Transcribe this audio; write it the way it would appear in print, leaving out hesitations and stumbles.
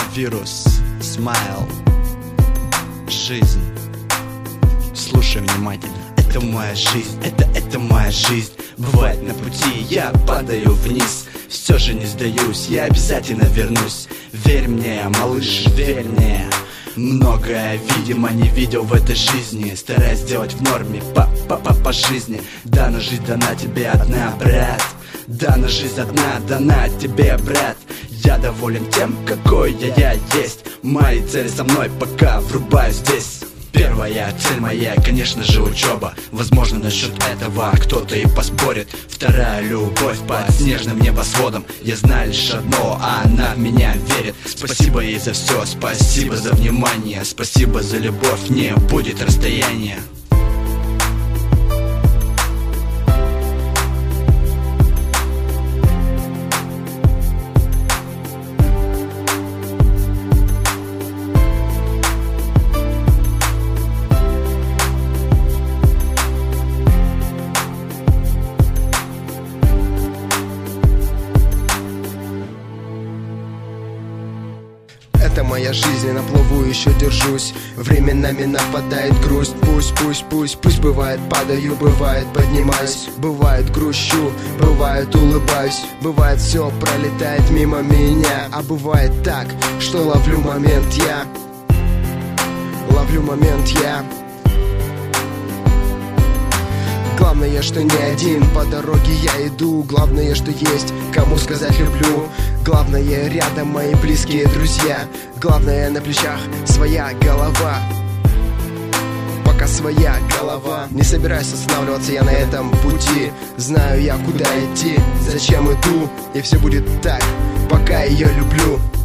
Вирус, смайл, жизнь. Слушай внимательно. Это моя жизнь, это моя жизнь. Бывает на пути, я падаю вниз. Все же не сдаюсь, я обязательно вернусь. Верь мне, малыш, верь мне. Многое, видимо, не видел в этой жизни. Стараюсь сделать в норме, по жизни. Дана жизнь дана тебе одна, брат. Дана жизнь одна, дана тебе, брат. Я доволен тем, какой я есть. Мои цели со мной, пока врубаю здесь. Первая цель моя, конечно же, учеба. Возможно, насчет этого кто-то и поспорит. Вторая любовь под снежным небосводом. Я знаю лишь одно, она в меня верит. Спасибо ей за все, спасибо за внимание. Спасибо за любовь, не будет расстояния. Это моя жизнь, на плаву еще держусь. Временами нападает грусть. Пусть бывает падаю, бывает поднимаюсь. Бывает грущу, бывает улыбаюсь. Бывает все пролетает мимо меня. А бывает так, что ловлю момент я. Ловлю момент я. Главное, что не один, по дороге я иду. Главное, что есть, кому сказать люблю. Главное, рядом мои близкие друзья. Главное, на плечах своя голова. Пока своя голова. Не собираюсь останавливаться я на этом пути. Знаю я, куда идти, зачем иду. И все будет так, пока ее люблю.